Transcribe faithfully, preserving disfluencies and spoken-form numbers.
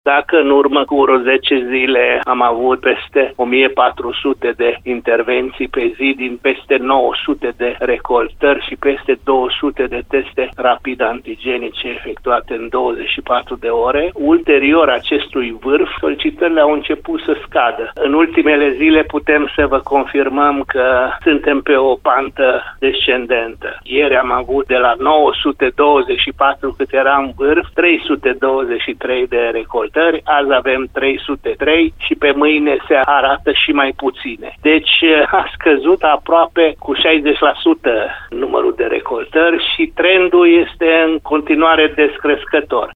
Dacă în urmă cu vreo zece zile am avut peste o mie patru sute de intervenții pe zi din peste nouă sute de recoltări și peste două sute de teste rapid antigenice efectuate în douăzeci și patru de ore, ulterior acestui vârf, solicitările au început să scadă. În ultimele zile putem să vă confirmăm că suntem pe o pantă descendentă. Ieri am avut de la nouă sute douăzeci și patru cât era în vârf, trei sute douăzeci și trei de recoltări. Azi avem trei sute trei și pe mâine se arată și mai puține. Deci a scăzut aproape cu șaizeci la sută numărul de recoltări și trendul este în continuare descrescător.